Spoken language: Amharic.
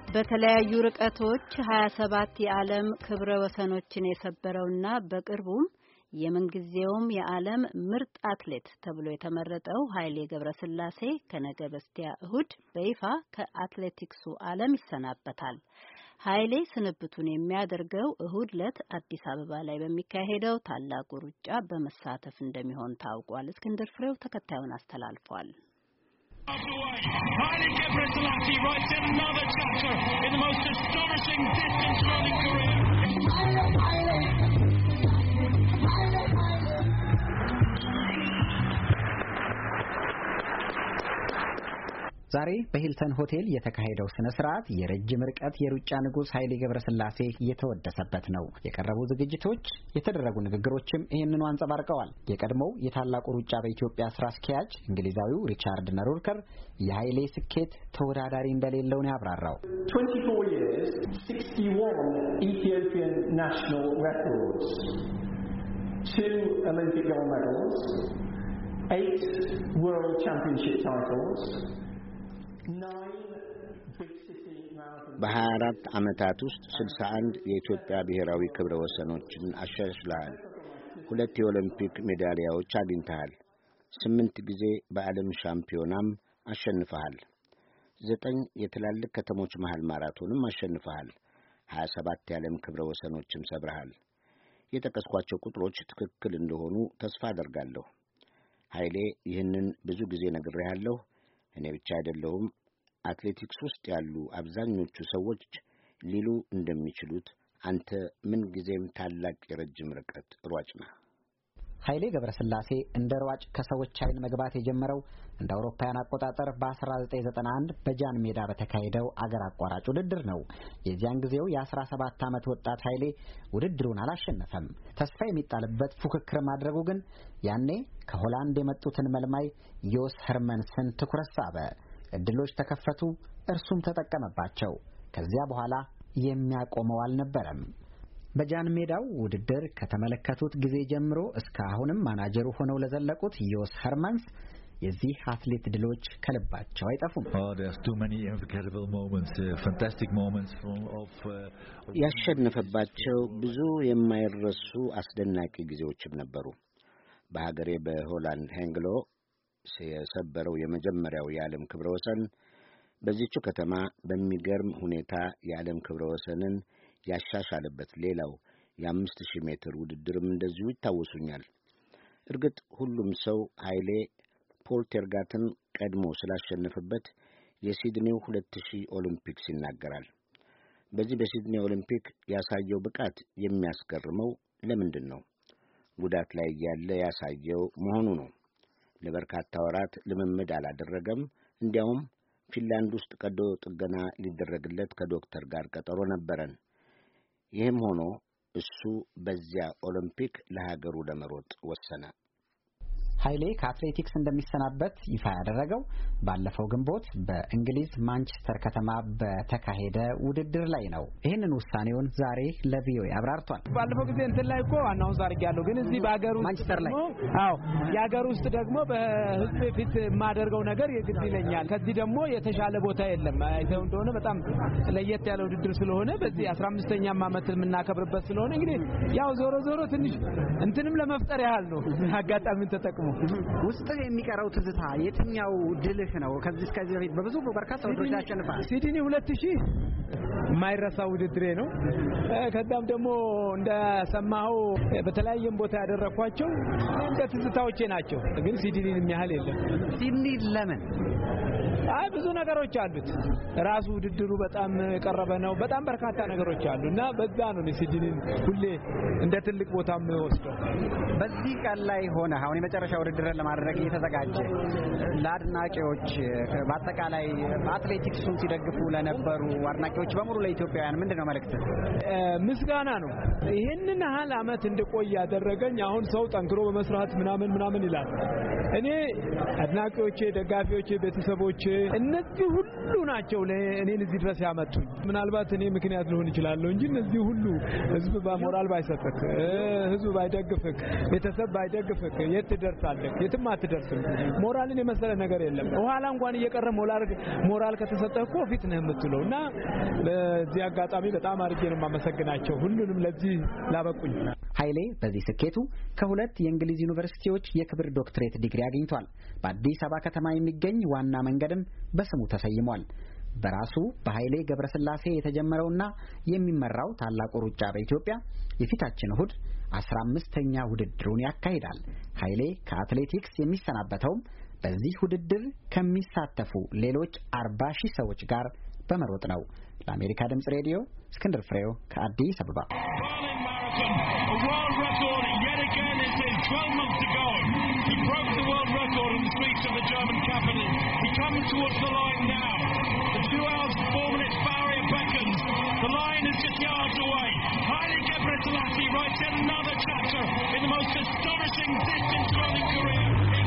በተለያዩ ርቀቶች 27 የዓለም ክብረ ወሰኖችን የሰበረውና በቅርቡም የምንጊዜውም የዓለም ምርጥ አትሌት ተብሎ የተመረጠው ኃይሌ ገብረስላሴ ከነገ በስቲያ እሁድ በይፋ ከአትሌቲክሱ ዓለም ይሰናበታል። ኃይሌ ስንብቱን የሚያደርገው እሁድ ዕለት አዲስ አበባ ላይ በሚካሄደው ታላቁ ሩጫ በመሳተፍ እንደሚሆን ታውቋል። እስክንድር ፍሬው ተከታዩን አስተላልፏል። Haile Gebrselassie writes in another chapter in the most astonishing distance running career. ዛሬ በሂልተን ሆቴል የተካሄደው ስነ ስርዓት የረጅም ርቀት የሩጫ ንጉስ ኃይሌ ገብረስላሴ የተወደሰበት ነው። የቀረቡ ዝግጅቶች፣ የተደረጉ ንግግሮችም ይህንኑ አንጸባርቀዋል። የቀድሞው የታላቁ ሩጫ በኢትዮጵያ ስራ አስኪያጅ እንግሊዛዊው ሪቻርድ ነሩርከር የኃይሌ ስኬት ተወዳዳሪ እንደሌለው ነው ያብራራው። 24 years, 61 Ethiopian national records, 2 Olympic gold medals, 8 world championship titles. በ24 ዓመታት ውስጥ 61 የኢትዮጵያ ብሔራዊ ክብረ ወሰኖችን አሻሽለሃል። 2 የኦሎምፒክ ሜዳሊያዎች አግኝተሃል። 8 ጊዜ በዓለም ሻምፒዮናም አሸንፈሃል። 9 የትላልቅ ከተሞች መሃል ማራቶንም አሸንፈሃል። 27 የዓለም ክብረ ወሰኖችም ሰብረሃል። የጠቀስኳቸው ቁጥሮች ትክክል እንደሆኑ ተስፋ አደርጋለሁ። ኃይሌ ይህንን ብዙ ጊዜ ነግሬሃለሁ። እኔ ብቻ አይደለሁም፣ አትሌቲክስ ውስጥ ያሉ አብዛኞቹ ሰዎች ሊሉ እንደሚችሉት አንተ ምን ጊዜም ታላቅ የረጅም ርቀት ሯጭ ነህ። ኃይሌ ገብረስላሴ እንደ ሯጭ ከሰዎች አይን መግባት የጀመረው እንደ አውሮፓውያን አቆጣጠር በ1991 በጃን ሜዳ በተካሄደው አገር አቋራጭ ውድድር ነው። የዚያን ጊዜው የ17 ዓመት ወጣት ኃይሌ ውድድሩን አላሸነፈም። ተስፋ የሚጣልበት ፉክክር ማድረጉ ግን ያኔ ከሆላንድ የመጡትን መልማይ ዮስ ሄርመንስን ትኩረት ሳበ። እድሎች ተከፈቱ፣ እርሱም ተጠቀመባቸው። ከዚያ በኋላ የሚያቆመው አልነበረም። በጃን ሜዳው ውድድር ከተመለከቱት ጊዜ ጀምሮ እስከ አሁንም ማናጀሩ ሆነው ለዘለቁት ዮስ ሄርመንስ የዚህ አትሌት ድሎች ከልባቸው አይጠፉም። ያሸነፈባቸው ብዙ የማይረሱ አስደናቂ ጊዜዎችም ነበሩ። በሀገሬ በሆላንድ ሄንግሎ የሰበረው የመጀመሪያው የዓለም ክብረ ወሰን በዚህች ከተማ በሚገርም ሁኔታ የዓለም ክብረ ወሰንን ያሻሻለበት ሌላው የ5000 ሜትር ውድድርም እንደዚሁ ይታወሱኛል። እርግጥ ሁሉም ሰው ኃይሌ ፖል ቴርጋትን ቀድሞ ስላሸነፈበት የሲድኒው 2000 ኦሊምፒክስ ይናገራል። በዚህ በሲድኒ ኦሊምፒክ ያሳየው ብቃት የሚያስገርመው ለምንድን ነው? ጉዳት ላይ ያለ ያሳየው መሆኑ ነው። ለበርካታ ወራት ልምምድ አላደረገም። እንዲያውም ፊንላንድ ውስጥ ቀዶ ጥገና ሊደረግለት ከዶክተር ጋር ቀጠሮ ነበረን። ይህም ሆኖ እሱ በዚያ ኦሊምፒክ ለሀገሩ ለመሮጥ ወሰነ። ኃይሌ ከአትሌቲክስ እንደሚሰናበት ይፋ ያደረገው ባለፈው ግንቦት በእንግሊዝ ማንቸስተር ከተማ በተካሄደ ውድድር ላይ ነው። ይህንን ውሳኔውን ዛሬ ለቪኦኤ አብራርቷል። ባለፈው ጊዜ እንትን ላይ እኮ አናውንስ አድርጌያለሁ፣ ግን እዚህ በአገሩ ማንቸስተር ላይ የአገር ውስጥ ደግሞ በህዝብ ፊት የማደርገው ነገር የግድ ይለኛል። ከዚህ ደግሞ የተሻለ ቦታ የለም። አይተው እንደሆነ በጣም ለየት ያለ ውድድር ስለሆነ በዚህ 15ኛም ዓመት የምናከብርበት ስለሆነ እንግዲህ ያው ዞሮ ዞሮ ትንሽ እንትንም ለመፍጠር ያህል ነው አጋጣሚውን ተጠቅሞ። ውስጥ የሚቀረው ትዝታ የትኛው ድልህ ነው? ከዚህ በፊት በብዙ በርካታ ውድድሮች ያሸንፋል። ሲድኒ 2000 የማይረሳ ውድድሬ ነው። ከዛም ደግሞ እንደሰማኸው በተለያየም ቦታ ያደረኳቸው እንደ ትዝታዎቼ ናቸው። ግን ሲድኒን የሚያህል የለም። ሲድኒ ለምን? ብዙ ነገሮች አሉት። ራሱ ውድድሩ በጣም የቀረበ ነው። በጣም በርካታ ነገሮች አሉና በዛ ነው ሲድኒን ሁሌ እንደ ትልቅ ቦታ የምወስደው። በዚህ ቀን ላይ ሆነ አሁን የመጨረሻ ውድድርን ለማድረግ እየተዘጋጀ ለአድናቂዎች በአጠቃላይ አትሌቲክሱን ሲደግፉ ለነበሩ አድናቂዎች በሙሉ ለኢትዮጵያውያን ምንድነው መልእክት? ምስጋና ነው። ይሄንን ያህል አመት እንድቆይ ያደረገኝ አሁን ሰው ጠንክሮ በመስራት ምናምን ይላል። እኔ አድናቂዎቼ፣ ደጋፊዎቼ፣ ቤተሰቦቼ እነዚህ ሁሉ ናቸው ለእኔን እዚህ ድረስ ያመጡኝ። ምናልባት እኔ ምክንያት ሊሆን ይችላል እንጂ እነዚህ ሁሉ ህዝብ በሞራል ባይሰጥክ፣ ህዝብ ባይደግፍክ፣ ቤተሰብ ባይደግፍክ የት ትደርሳለህ? ትሞታለህ፣ የትም አትደርስም። ሞራልን የመሰለ ነገር የለም። ኋላ እንኳን እየቀረ ሞራል ከተሰጠህ እኮ ፊት ነህ የምትለው እና በዚህ አጋጣሚ በጣም አድርጌ ነው የማመሰግናቸው ሁሉንም ለዚህ ላበቁኝ። ኃይሌ በዚህ ስኬቱ ከሁለት የእንግሊዝ ዩኒቨርሲቲዎች የክብር ዶክትሬት ዲግሪ አግኝቷል። በአዲስ አበባ ከተማ የሚገኝ ዋና መንገድም በስሙ ተሰይሟል። በራሱ በኃይሌ ገብረስላሴ የተጀመረውና የሚመራው ታላቁ ሩጫ በኢትዮጵያ የፊታችን እሁድ 15ኛ ውድድሩን ያካሂዳል። ኃይሌ ከአትሌቲክስ የሚሰናበተውም በዚህ ውድድር ከሚሳተፉ ሌሎች 40,000 ሰዎች ጋር በመሮጥ ነው። ለአሜሪካ ድምጽ ሬዲዮ እስክንድር ፍሬው ከአዲስ አበባ። The line is just yards away. Haile Gebrselassie writes yet another chapter in the most astonishing distance running career.